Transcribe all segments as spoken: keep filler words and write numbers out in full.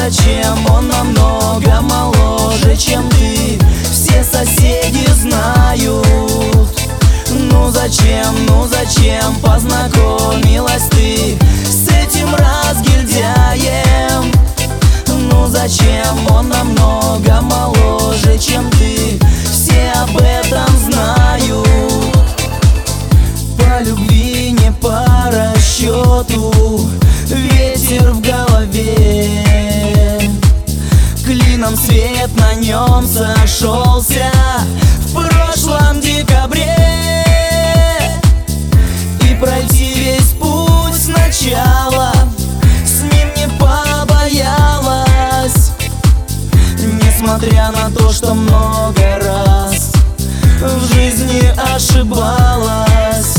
зачем он намного моложе, чем ты? Все соседи знают. Ну зачем, ну зачем познакомилась ты с этим разгильдяем? Ну зачем он намного моложе, чем ты? Все об этом знают. По любви, не по расчету, ветер в голове. Клином свет на нем сошелся в прошлом декабре. И пройти весь путь сначала с ним не побоялась, несмотря на то, что много раз в жизни ошибалась.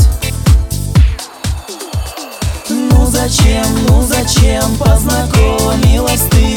Ну зачем, ну зачем познакомилась ты